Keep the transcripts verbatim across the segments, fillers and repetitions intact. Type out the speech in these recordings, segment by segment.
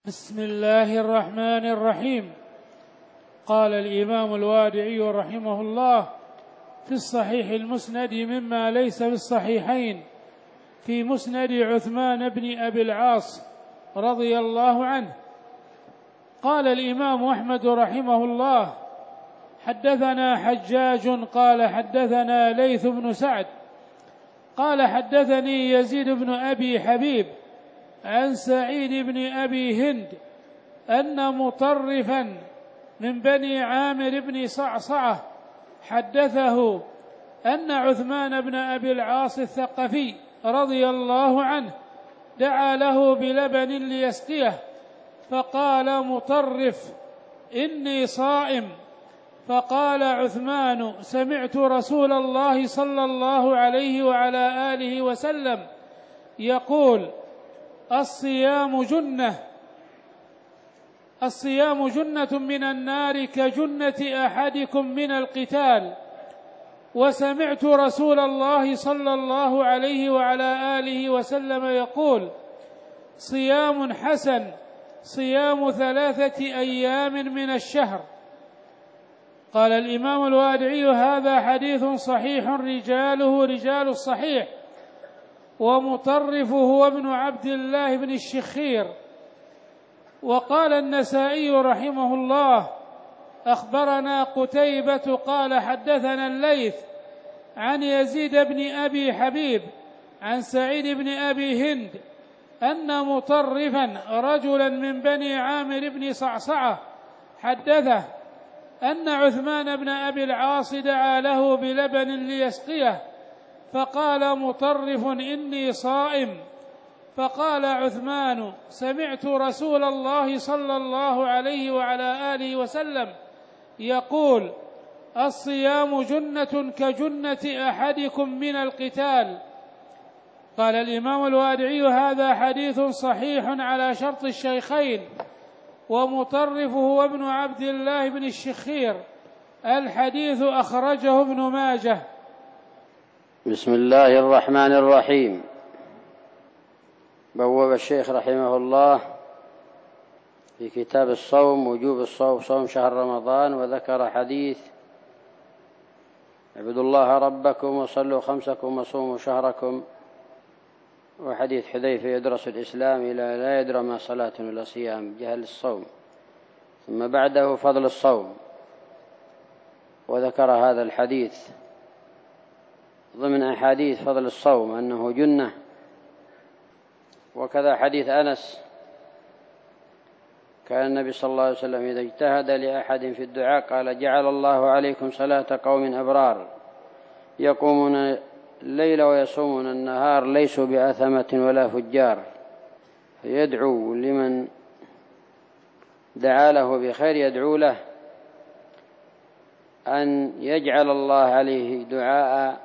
بسم الله الرحمن الرحيم. قال الإمام الوادعي رحمه الله في الصحيح المسند مما ليس في الصحيحين في مسند عثمان بن أبي العاص رضي الله عنه. قال الإمام أحمد رحمه الله حدثنا حجاج قال حدثنا ليث بن سعد قال حدثني يزيد بن أبي حبيب عن سعيد بن أبي هند أن مطرفا من بني عامر بن صعصعة حدثه أن عثمان بن أبي العاص الثقفي رضي الله عنه دعا له بلبن ليسقيه، فقال مطرف: إني صائم. فقال عثمان: سمعت رسول الله صلى الله عليه وعلى آله وسلم يقول: الصيام جنة الصيام جنة من النار كجنة أحدكم من القتال. وسمعت رسول الله صلى الله عليه وعلى آله وسلم يقول: صيام حسن صيام ثلاثة أيام من الشهر. قال الإمام الوادعي: هذا حديث صحيح رجاله رجال الصحيح، ومطرف هو ابن عبد الله بن الشخير. وقال النسائي رحمه الله: أخبرنا قتيبة قال حدثنا الليث عن يزيد بن أبي حبيب عن سعيد بن أبي هند أن مطرفا رجلا من بني عامر بن صعصعة حدثه أن عثمان بن أبي العاص دعا له بلبن ليسقيه، فقال مطرف: إني صائم. فقال عثمان: سمعت رسول الله صلى الله عليه وعلى آله وسلم يقول: الصيام جنة كجنة أحدكم من القتال. قال الإمام الوادعي: هذا حديث صحيح على شرط الشيخين، ومطرف هو ابن عبد الله بن الشخير. الحديث أخرجه ابن ماجه. بسم الله الرحمن الرحيم. بوب الشيخ رحمه الله في كتاب الصوم وجوب الصوم صوم شهر رمضان، وذكر حديث: اعبدوا الله ربكم وصلوا خمسكم وصوموا شهركم، وحديث حذيفة يدرس الإسلام إلى لا يدرى ما صلاة ولا صيام جهل الصوم، ثم بعده فضل الصوم، وذكر هذا الحديث ضمن أحاديث فضل الصوم أنه جنة. وكذا حديث أنس: كان النبي صلى الله عليه وسلم إذا اجتهد لأحد في الدعاء قال: جعل الله عليكم صلاة قوم أبرار يقومون الليل ويصومون النهار ليسوا بأثمة ولا فجار، فيدعو لمن دعا له بخير، يدعو له أن يجعل الله عليه دعاء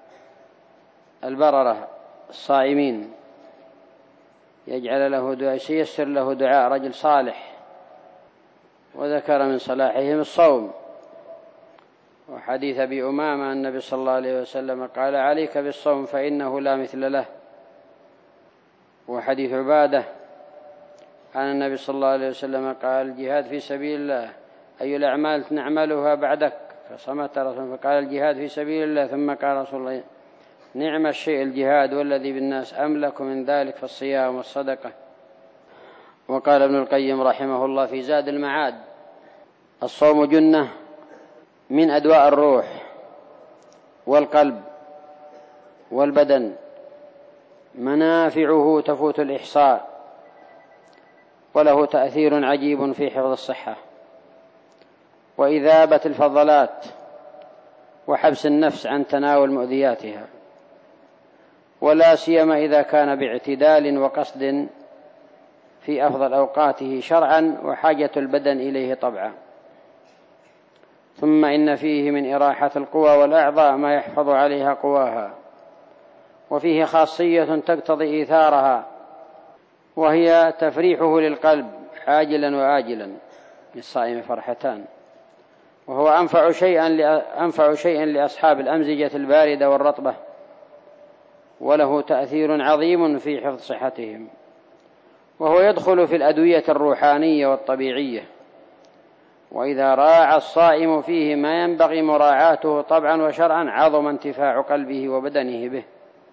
البررة الصائمين، يجعل له دعاء، ييسر له دعاء رجل صالح. وذكر من صلاحهم الصوم. وحديث أبي أمامة النبي صلى الله عليه وسلم قال: عليك بالصوم فإنه لا مثل له. وحديث عبادة عن النبي صلى الله عليه وسلم قال: الجهاد في سبيل الله أي الأعمال نعملها بعدك؟ فصمت رسول، فقال: الجهاد في سبيل الله. ثم قال رسول الله: نعم الشيء الجهاد والذي بالناس أملك من ذلك فالصيام والصدقة. وقال ابن القيم رحمه الله في زاد المعاد: الصوم جنة من أدواء الروح والقلب والبدن، منافعه تفوت الإحصاء، وله تأثير عجيب في حفظ الصحة وإذابة الفضلات وحبس النفس عن تناول مؤذياتها، ولا سيما إذا كان باعتدال وقصد في أفضل أوقاته شرعا وحاجة البدن إليه طبعا. ثم إن فيه من إراحة القوى والأعضاء ما يحفظ عليها قواها، وفيه خاصية تقتضي إيثارها، وهي تفريحه للقلب عاجلا وآجلا. للصائم فرحتان، وهو أنفع شيئا أنفع شيئا لأصحاب الأمزجة الباردة والرطبة، وله تأثير عظيم في حفظ صحتهم. وهو يدخل في الأدوية الروحانية والطبيعية. وإذا راعى الصائم فيه ما ينبغي مراعاته طبعا وشرعا عظم انتفاع قلبه وبدنه به،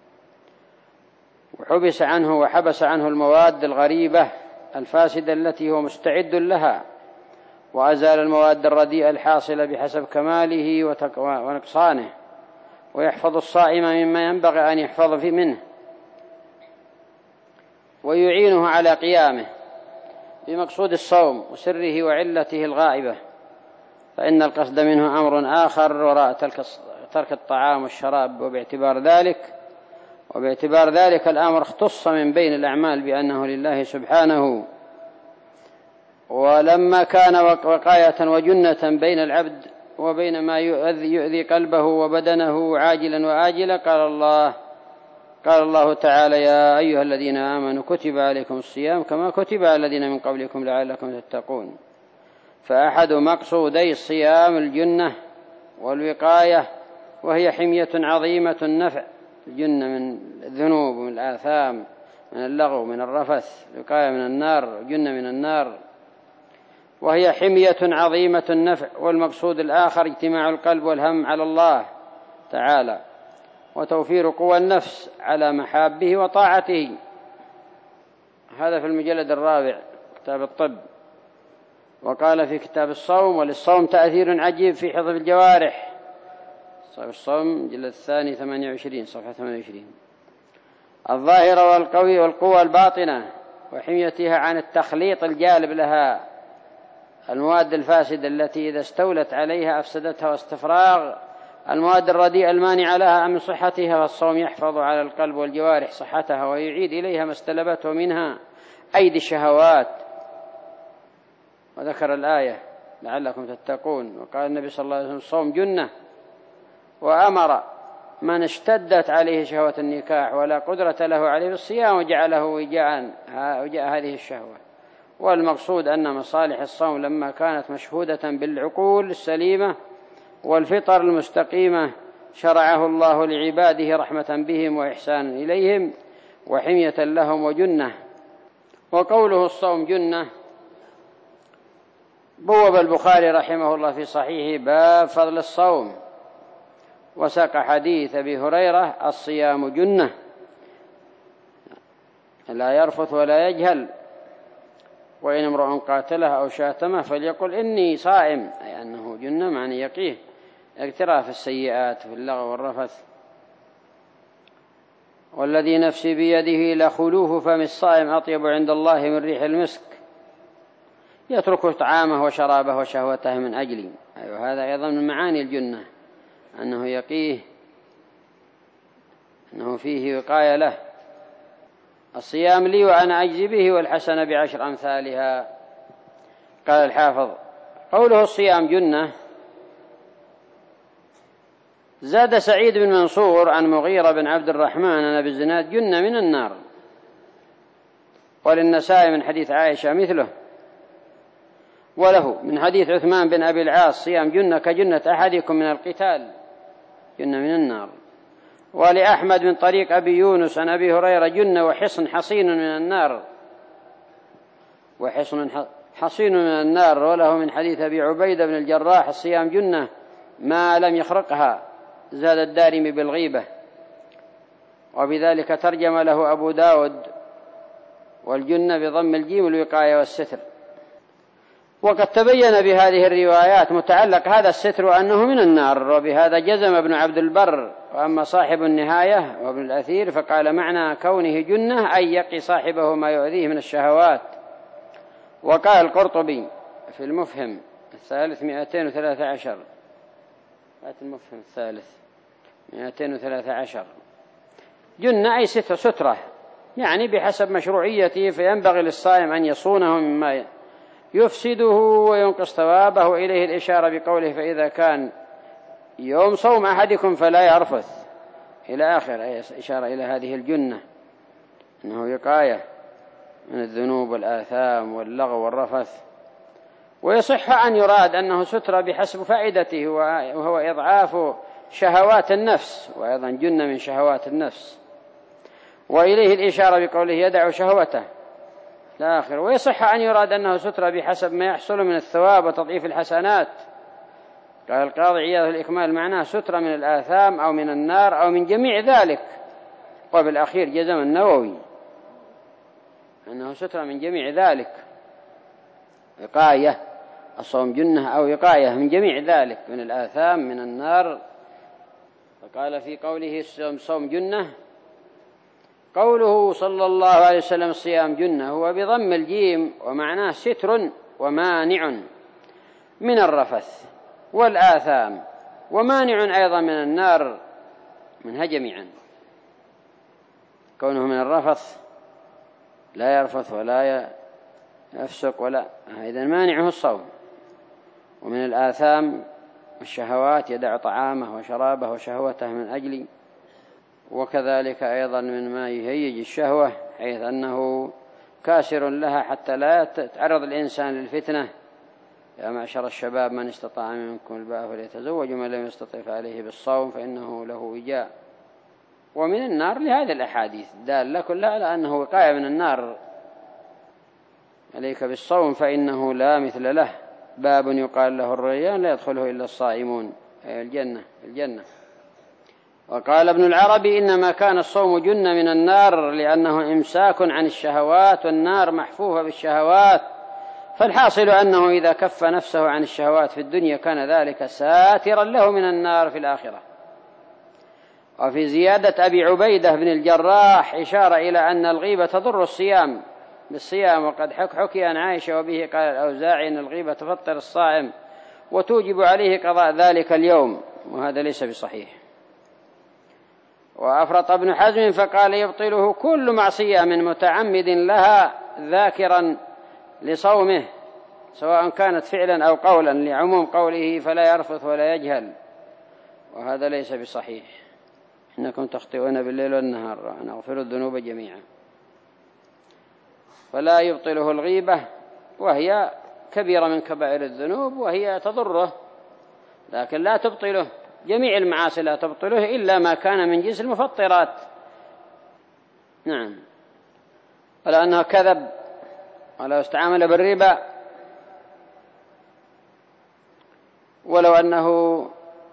وحبس عنه وحبس عنه المواد الغريبة الفاسدة التي هو مستعد لها، وأزال المواد الرديئة الحاصلة بحسب كماله ونقصانه، ويحفظ الصائم مما ينبغي أن يحفظ فيه منه، ويعينه على قيامه بمقصود الصوم وسره وعلته الغائبة، فإن القصد منه أمر آخر وراء ترك الطعام والشراب. وباعتبار ذلك وباعتبار ذلك الأمر اختص من بين الأعمال بأنه لله سبحانه، ولما كان وقاية وجنة بين العبد وبين ما يؤذي قلبه وبدنه عاجلا وآجلا، قال الله قال الله تعالى: يا أيها الذين آمنوا كتب عليكم الصيام كما كتب على الذين من قبلكم لعلكم تتقون. فأحد مقصودي الصيام الجنة والوقاية، وهي حمية عظيمة النفع، الجنة من الذنوب ومن الآثام، من اللغو، من الرفث، الوقاية من النار، جنة من النار، وهي حمية عظيمة النفع. والمقصود الآخر اجتماع القلب والهم على الله تعالى، وتوفير قوى النفس على محابه وطاعته. هذا في المجلد الرابع كتاب الطب. وقال في كتاب الصوم: وللصوم تأثير عجيب في حفظ الجوارح. الصوم مجلد الثاني ثمانية وعشرين صفحة ثمانية وعشرين. الظاهرة والقوي والقوى الباطنة، وحميتها عن التخليط الجالب لها المواد الفاسدة التي إذا استولت عليها أفسدتها، واستفراغ المواد الرديئة المانعة لها من صحتها. والصوم يحفظ على القلب والجوارح صحتها، ويعيد إليها ما استلبته منها أيدي الشهوات. وذكر الآية: لعلكم تتقون. وقال النبي صلى الله عليه وسلم: الصوم جنة، وأمر من اشتدت عليه شهوة النكاح ولا قدرة له عليه بالصيام وجعله وجاء وجاء هذه الشهوة. والمقصود أن مصالح الصوم لما كانت مشهودة بالعقول السليمة والفطر المستقيمة شرعه الله لعباده رحمة بهم وإحسانا إليهم وحمية لهم وجنة. وقوله الصوم جنة، بوب البخاري رحمه الله في صحيحه باب فضل الصوم، وساق حديث أبي هريرة: الصيام جنة لا يرفث ولا يجهل، وإن امرؤ قاتله أو شاتمه فليقل إني صائم، أي أنه جنة معنى يقيه اقتراف السيئات في اللغو والرفث. والذي نفسي بيده لخلوه فم الصائم أطيب عند الله من ريح المسك، يترك طعامه وشرابه وشهوته من أجلي. أيوة، هذا أيضا من معاني الجنة، أنه يقيه، أنه فيه وقاية له. الصيام لي وأنا أجزي به، والحسنة بعشر أمثالها. قال الحافظ: قوله الصيام جنة، زاد سعيد بن منصور عن مغيرة بن عبد الرحمن أن أبي الزناد: جنة من النار. وللنسائي من حديث عائشة مثله، وله من حديث عثمان بن أبي العاص: صيام جنة كجنة أحدكم من القتال، جنة من النار. ولأحمد من طريق أبي يونس عن أبي هريرة: جنة وحصن حصين من النار، وحصن حصين من النار. وله من حديث أبي عبيدة بن الجراح: الصيام جنة ما لم يخرقها. زاد الدارمي بالغيبة، وبذلك ترجم له أبو داود: والجنة بضم الجيم الوقاية والستر. وقد تبين بهذه الروايات متعلق هذا الستر أنه من النار، وبهذا جزم ابن عبد البر. وأما صاحب النهاية وابن الأثير فقال: معنى كونه جنة أي يقي صاحبه ما يؤذيه من الشهوات. وقال القرطبي في المفهم الثالث مئتين وثلاثة عشر، المفهم الثالث مئتين وثلاثة عشر: جنة أي ستر سترة، يعني بحسب مشروعيته، فينبغي للصائم أن يصونه مما يفسده وينقص ثوابه. إليه الإشارة بقوله: فإذا كان يوم صوم أحدكم فلا يرفث، إلى آخر، أي إشارة إلى هذه الجنة، أنه وقاية من الذنوب والآثام واللغو والرفث. ويصح أن يراد أنه ستر بحسب فائدته، وهو إضعاف شهوات النفس، وأيضا جنة من شهوات النفس. وإليه الإشارة بقوله: يدع شهوته، لا آخر. ويصح أن يراد أنه سترة بحسب ما يحصل من الثواب وتضعيف الحسنات. قال القاضي عياض الإكمال معناه سترة من الآثام أو من النار أو من جميع ذلك. وبالأخير جزم النووي أنه سترة من جميع ذلك، وقاية الصوم جنة أو وقاية من جميع ذلك من الآثام من النار. فقال في قوله الصوم جنة، قوله صلى الله عليه وسلم الصيام جنة هو بضم الجيم، ومعناه ستر ومانع من الرفث والآثام، ومانع أيضا من النار منها جميعا. كونه من الرفث لا يرفث ولا يفسق ولا، إذن مانعه الصوم. ومن الآثام الشهوات، يدع طعامه وشرابه وشهوته من أجل، وكذلك أيضا من ما يهيج الشهوة حيث أنه كاسر لها حتى لا يتعرض الإنسان للفتنة. يا معشر الشباب من استطاع منكم الباء فليتزوج، ومن لم يستطع فعليه بالصوم فإنه له وجاء. ومن النار لهذه الأحاديث دالة كلها على أنه وقاية من النار. عليك بالصوم فإنه لا مثل له، باب يقال له الريان لا يدخله إلا الصائمون، أي الجنة الجنة. وقال ابن العربي إنما كان الصوم جنة من النار لأنه إمساك عن الشهوات، والنار محفوفة بالشهوات، فالحاصل أنه إذا كف نفسه عن الشهوات في الدنيا كان ذلك ساترا له من النار في الآخرة. وفي زيادة أبي عبيدة بن الجراح إشارة إلى أن الغيبة تضر الصيام بالصيام، وقد حكي عن عائشة وبه قال الأوزاعي أن الغيبة تفطر الصائم وتوجب عليه قضاء ذلك اليوم، وهذا ليس بصحيح. وأفرط ابن حزم فقال يبطله كل معصية من متعمد لها ذاكرا لصومه، سواء كانت فعلا أو قولا، لعموم قوله فلا يرفث ولا يجهل، وهذا ليس بصحيح. إنكم تخطئون بالليل والنهار نغفر الذنوب جميعا. فلا يبطله الغيبة، وهي كبيرة من كبائر الذنوب وهي تضره، لكن لا تبطله. جميع المعاصي لا تبطله إلا ما كان من جنس المفطرات. نعم. ولا أنه كذب ولو استعامل بالربا، ولو أنه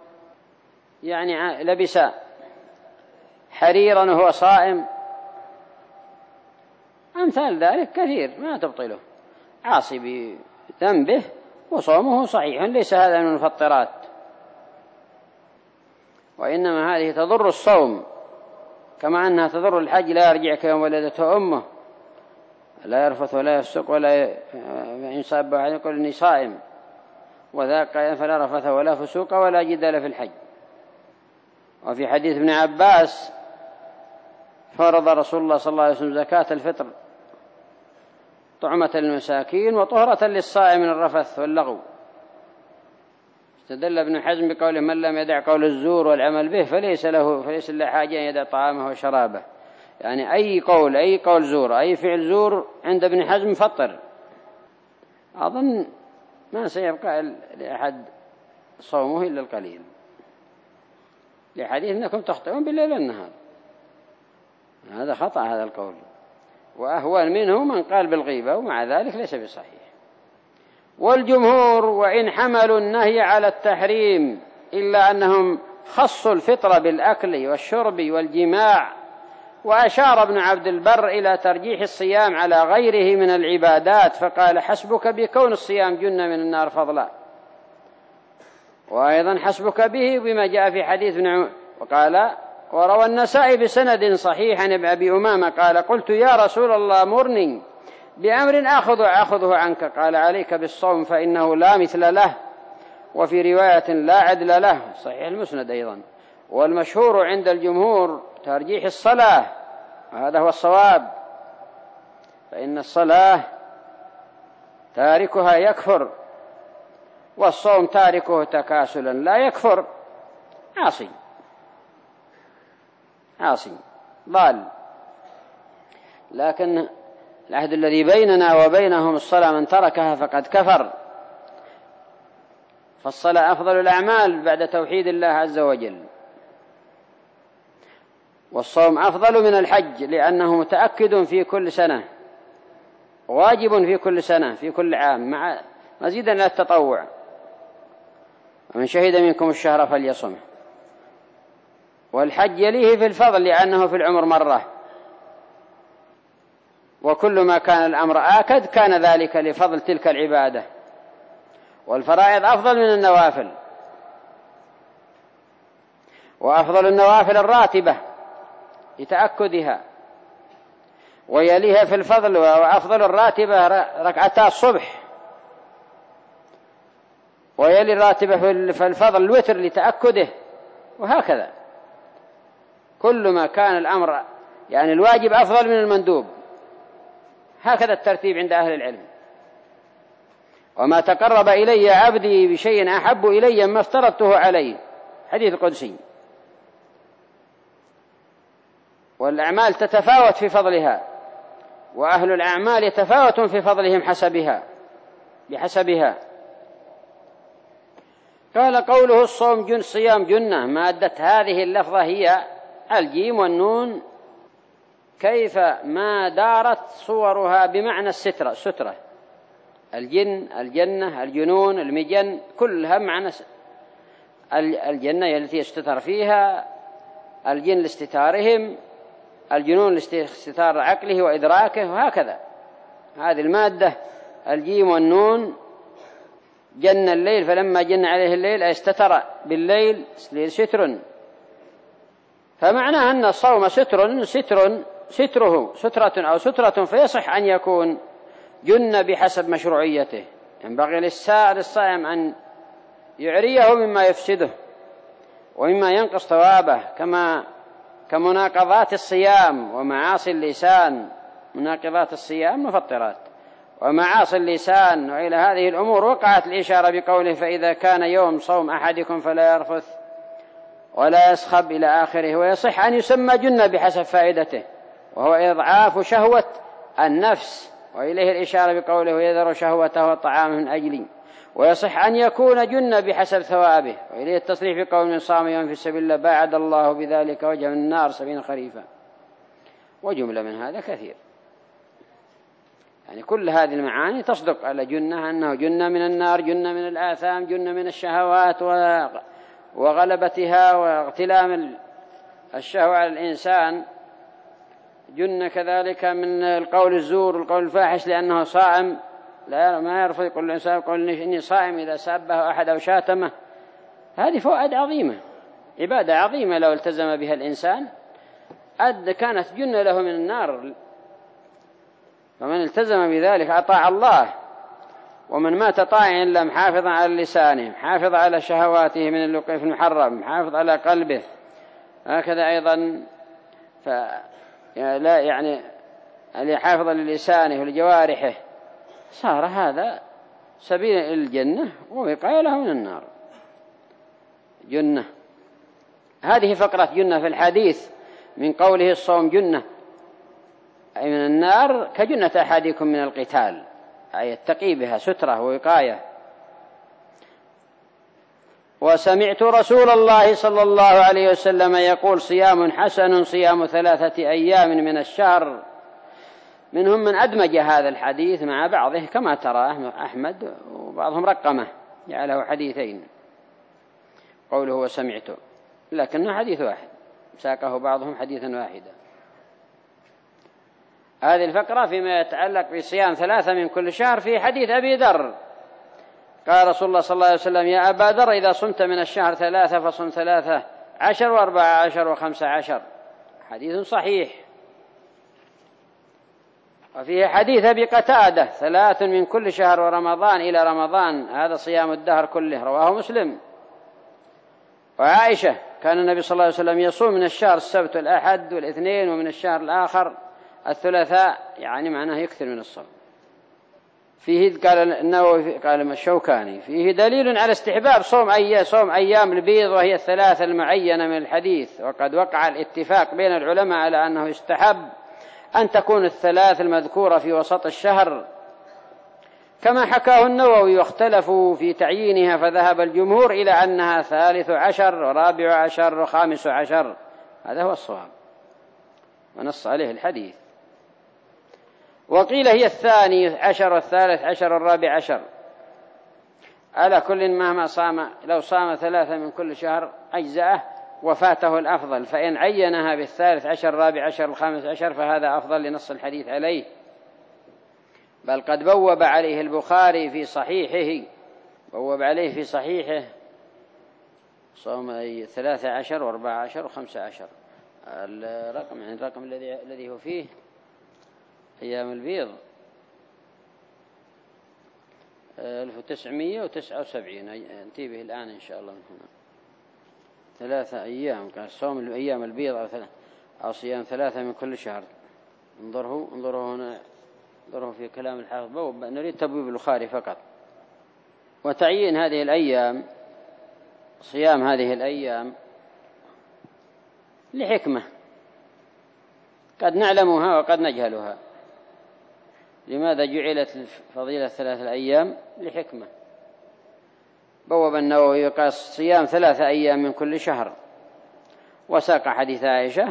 يعني لبس حريرا وهو صائم، أمثال ذلك كثير ما تبطله. عاصي بذنبه وصومه صحيح، ليس هذا من المفطرات، وإنما هذه تضر الصوم، كما أنها تضر الحج لا يرجع كيوم ولدته أمه، لا يرفث ولا يفسق ولا ينصاب أحد يقول إني صائم، وذاك فلا رفث ولا فسوق ولا جدال في الحج. وفي حديث ابن عباس فرض رسول الله صلى الله عليه وسلم زكاة الفطر طعمة للمساكين وطهرة للصائم من الرفث واللغو. استدل ابن حزم بقوله من لم يدع قول الزور والعمل به فليس له فليس له حاجة أن يدع طعامه وشرابه، يعني أي قول أي قول زور أي فعل زور عند ابن حزم فطر. أظن ما سيبقى لأحد صومه إلا القليل، لحديث إنكم تخطئون بالليل والنهار، هذا خطأ هذا القول، وأهون منه من قال بالغيبة، ومع ذلك ليس بصحيح. والجمهور وإن حملوا النهي على التحريم إلا أنهم خصوا الفطر بالأكل والشرب والجماع. وأشار ابن عبد البر إلى ترجيح الصيام على غيره من العبادات، فقال حسبك بكون الصيام جنة من النار فضلا، وأيضا حسبك به بما جاء في حديث ابن عمر. وقال وروى النسائي بسند صحيح عن أبي أمامة قال قلت يا رسول الله مرني بأمر أخذ أخذه عنك، قال عليك بالصوم فإنه لا مثل له، وفي رواية لا عدل له، صحيح المسند أيضا. والمشهور عند الجمهور ترجيح الصلاة، وهذا هو الصواب، فإن الصلاة تاركها يكفر، والصوم تاركه تكاسلا لا يكفر، عاصي عاصي ضال. لكن العهد الذي بيننا وبينهم الصلاة، من تركها فقد كفر، فالصلاة أفضل الأعمال بعد توحيد الله عز وجل. والصوم أفضل من الحج لأنه متأكد في كل سنة، واجب في كل سنة في كل عام مع مزيدا إلى التطوع. ومن شهد منكم الشهر فليصمه. والحج يليه في الفضل لأنه في العمر مرة، وكل ما كان الأمر آكد كان ذلك لفضل تلك العبادة. والفرائض أفضل من النوافل، وأفضل النوافل الراتبة لتأكدها، ويليها في الفضل وأفضل الراتبة ركعتا الصبح، ويلي الراتبة في الفضل الوتر لتأكده، وهكذا كل ما كان الأمر يعني الواجب أفضل من المندوب، هكذا الترتيب عند أهل العلم. وما تقرب إلي عبدي بشيء أحب إلي ما افترضته عليه، حديث القدسي. والأعمال تتفاوت في فضلها، وأهل الأعمال يتفاوتون في فضلهم حسبها بحسبها. قال قوله الصوم جن صيام جنة، مادة هذه اللفظة هي الجيم والنون، كيف ما دارت صورها بمعنى السترة سترة الجن الجنة الجنون المجن كلها معنى الجنة التي يستتر فيها، الجن لاستتارهم، الجنون لاستتار عقله وإدراكه، وهكذا. هذه المادة الجيم والنون. جن الليل فلما جن عليه الليل استتر بالليل ستر، فمعناه أن الصوم ستر ستر ستره سترة أو سترة، فيصح أن يكون جن بحسب مشروعيته. ينبغي للصائم أن يعريه مما يفسده ومما ينقص ثوابه، كما كمناقضات الصيام ومعاصي اللسان. مناقضات الصيام مفطرات، ومعاصي اللسان، وإلى هذه الأمور وقعت الإشارة بقوله فإذا كان يوم صوم أحدكم فلا يرفث ولا يسخب إلى آخره. ويصح أن يسمى جنة بحسب فائدته، وهو إضعاف شهوة النفس، وإليه الإشارة بقوله يذر شهوته والطعام من أجلي. ويصح أن يكون جنة بحسب ثوابه، وإليه التصريح بقول من صام يوم في سبيل الله باعد الله بذلك وجه من النار سبعين خريفا. وجملة من هذا كثير، يعني كل هذه المعاني تصدق على جنة، أنه جنة من النار، جنة من الآثام، جنة من الشهوات وغلبتها واغتلام الشهوة على الإنسان، جنة كذلك من القول الزور والقول الفاحش لأنه صائم لا ما يرفض يقول الإنسان يقول إني صائم إذا سابه أحد أو شاتمه. هذه فوائد عظيمة، عبادة عظيمة لو التزم بها الإنسان أد كانت جنة له من النار. فمن التزم بذلك أطاع الله. ومن مات طائعا إلا محافظا على لسانه، محافظ على شهواته من اللقي في المحرم، محافظ على قلبه، هكذا أيضا فلا يعني اللي يحافظ للسانه ولجوارحه، صار هذا سبيل إلى الجنة ووقاية له من النار. جنة هذه فقرة جنة في الحديث من قوله الصوم جنة أي من النار كجنة أحدكم من القتال، أي يتقي بها سترة ووقاية. وسمعت رسول الله صلى الله عليه وسلم يقول صيام حسن صيام ثلاثة أيام من الشهر. منهم من أدمج هذا الحديث مع بعضه كما ترى أحمد، وبعضهم رقمه جعله حديثين قوله وسمعته، لكنه حديث واحد ساقه بعضهم حديثا واحدا. هذه الفقرة فيما يتعلق بصيام ثلاثة من كل شهر في حديث أبي ذر قال رسول الله صلى الله عليه وسلم يا أبا ذر إذا صمت من الشهر ثلاثة فصم ثلاثة عشر وأربعة عشر وخمسة عشر، حديث صحيح. وفيه حديث أبي قتادة ثلاث من كل شهر ورمضان إلى رمضان هذا صيام الدهر كله، رواه مسلم. وعائشة كان النبي صلى الله عليه وسلم يصوم من الشهر السبت والأحد والاثنين، ومن الشهر الآخر الثلاثاء، يعني معناه يكثر من الصوم. فيه قال النووي قال الشوكاني فيه دليل على استحباب صوم أي صوم أيام البيض وهي الثلاثة المعينة من الحديث. وقد وقع الاتفاق بين العلماء على أنه يستحب أن تكون الثلاث المذكورة في وسط الشهر كما حكاه النووي، واختلفوا في تعيينها، فذهب الجمهور إلى أنها ثالث عشر ورابع عشر وخامس عشر، هذا هو الصواب ونص عليه الحديث. وقيل هي الثاني عشر والثالث عشر والرابع عشر. على كل مهما صام، لو صام ثلاثة من كل شهر أجزأه وفاته الأفضل، فإن عينها بالثالث عشر الرابع عشر الخامس عشر فهذا أفضل لنص الحديث عليه. بل قد بوب عليه البخاري في صحيحه، بوب عليه في صحيحه صوم ثلاثة عشر وأربعة عشر وخمسة عشر. الرقم يعني الرقم الذي الذي هو فيه أيام البيض ألف وتسعمائة وتسعة وسبعين، انتبه الآن إن شاء الله من هنا. ثلاثة أيام كان صوم الأيام البيض أو, أو صيام ثلاثة من كل شهر. انظروا انظروا هنا، انظروا في كلام الحافظ بوب، نريد تبويب البخاري فقط. وتعيين هذه الأيام، صيام هذه الأيام لحكمة قد نعلمها وقد نجهلها. لماذا جعلت فضيلة ثلاثة الأيام؟ لحكمة. بوب النووي قال صيام ثلاثة أيام من كل شهر، وساق حديث عائشة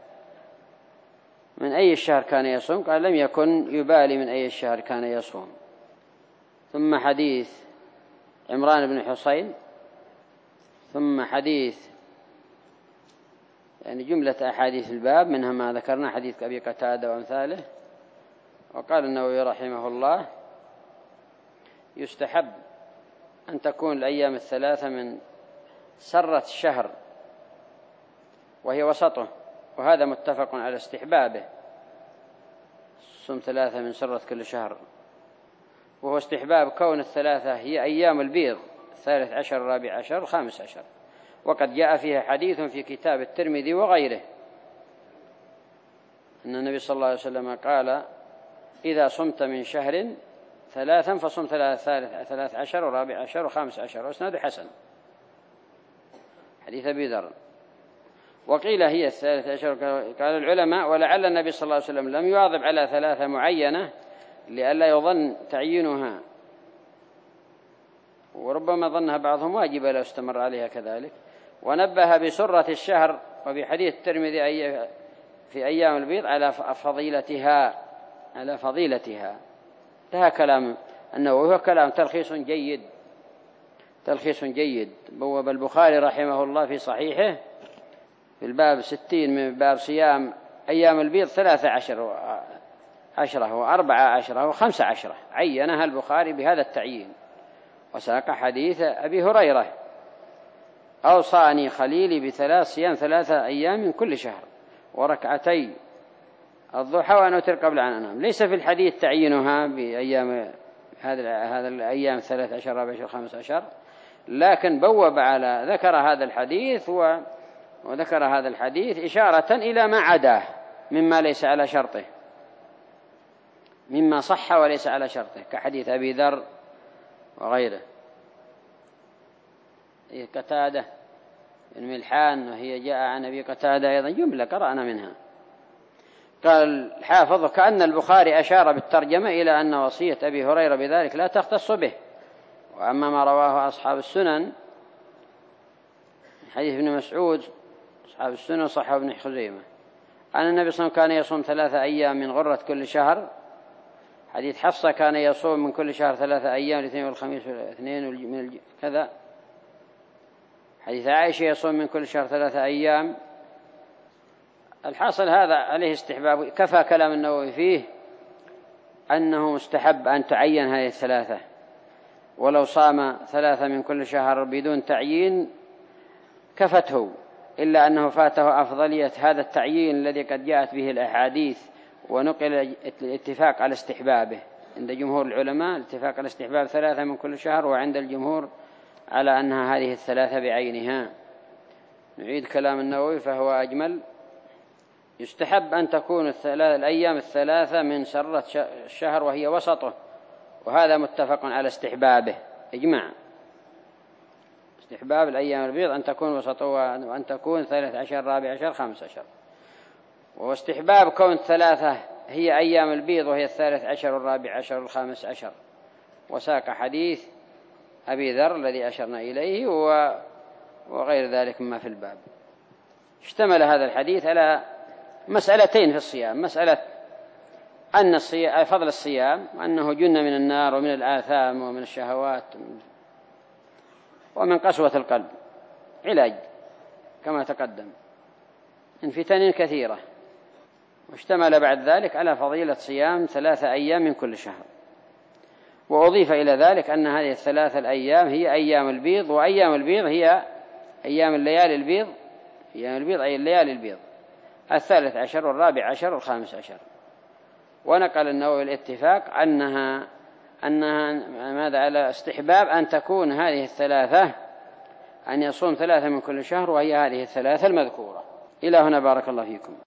من أي الشهر كان يصوم، قال لم يكن يبالي من أي الشهر كان يصوم. ثم حديث عمران بن حسين، ثم حديث يعني جملة أحاديث الباب منها ما ذكرنا حديث أبي قتادة وأمثاله. وقال النووي رحمه الله يستحب أن تكون الأيام الثلاثة من سرة الشهر وهي وسطه، وهذا متفق على استحبابه. صم ثلاثة من سرة كل شهر، وهو استحباب كون الثلاثة هي أيام البيض، الثالث عشر الرابع عشر الخامس عشر. وقد جاء فيها حديث في كتاب الترمذي وغيره أن النبي صلى الله عليه وسلم قال إذا صمت من شهر ثلاثا فصم ثلاث ثلاث عشر ورابع عشر وخامس عشر، واسناده حسن، حديث أبي ذر. وقيل هي الثالث عشر. قال العلماء ولعل النبي صلى الله عليه وسلم لم يواظب على ثلاثة معينة لئلا يظن تعيينها، وربما ظنها بعضهم واجبة لو استمر عليها كذلك. ونبه بسرة الشهر وبحديث الترمذي أي في أيام البيض على فضيلتها، على فضيلتها. ده كلام النووي، هو كلام تلخيص جيد، تلخيص جيد. بوب البخاري رحمه الله في صحيحه في الباب ستين من باب صيام أيام البيض ثلاثة عشر عشرة وأربعة عشرة وخمسة عشرة، عينها البخاري بهذا التعيين. وساق حديث أبي هريرة أوصاني خليلي بثلاث صيام ثلاثة أيام من كل شهر وركعتي الضحى وأن أوتر قبل أن أنام. ليس في الحديث تعيينها بأيام هذا هذا الأيام الثلاث عشر رابع عشر خامس عشر، لكن بوب على ذكر هذا الحديث و وذكر هذا الحديث إشارة إلى ما عداه مما ليس على شرطه، مما صح وليس على شرطه، كحديث أبي ذر وغيره. قتادة بن ملحان وهي جاء عن أبي قتادة أيضا جملة قرأنا منها. قال الحافظ كأن البخاري أشار بالترجمة إلى أن وصية أبي هريرة بذلك لا تختص به. وأما ما رواه أصحاب السنن حديث ابن مسعود أصحاب السنن صححه ابن خزيمة أن النبي صلى الله عليه وسلم كان يصوم ثلاثة أيام من غرة كل شهر. حديث حفصة كان يصوم من كل شهر ثلاثة أيام، الاثنين والخميس والاثنين كذا. حديث عائشة يصوم من كل شهر ثلاثة أيام. الحاصل هذا عليه استحباب. كفى كلام النووي فيه أنه مستحب أن تعين هذه الثلاثة، ولو صام ثلاثة من كل شهر بدون تعيين كفته، إلا أنه فاته أفضلية هذا التعيين الذي قد جاءت به الأحاديث. ونقل الاتفاق على استحبابه عند جمهور العلماء، الاتفاق على استحباب ثلاثة من كل شهر، وعند الجمهور على أنها هذه الثلاثة بعينها. نعيد كلام النووي فهو أجمل. يستحب أن تكون الأيام الثلاثة من سرة الشهر وهي وسطه، وهذا متفق على استحبابه إجماع. استحباب الأيام البيض أن تكون وسطه، وأن تكون ثلاث عشر رابع عشر خامس عشر. واستحباب كون ثلاثة هي أيام البيض وهي الثالث عشر الرابع عشر الخامس عشر. وساق حديث أبي ذر الذي أشرنا إليه وغير ذلك مما في الباب. اشتمل هذا الحديث على مسألتين في الصيام: مسألة أن الصيام فضل الصيام وأنه جنة من النار ومن الآثام ومن الشهوات ومن قسوة القلب، علاج كما تقدم من فتن كثيرة. واشتمل بعد ذلك على فضيلة صيام ثلاثة أيام من كل شهر. وأضيف إلى ذلك أن هذه الثلاثة الأيام هي أيام البيض، وأيام البيض هي أيام الليالي البيض، أيام البيض أي الليالي البيض، الثالث عشر والرابع عشر والخامس عشر. ونقل النووي الاتفاق أنها أنها ماذا على استحباب أن تكون هذه الثلاثة، أن يصوم ثلاثة من كل شهر، وهي هذه الثلاثة المذكورة. إلى هنا بارك الله فيكم.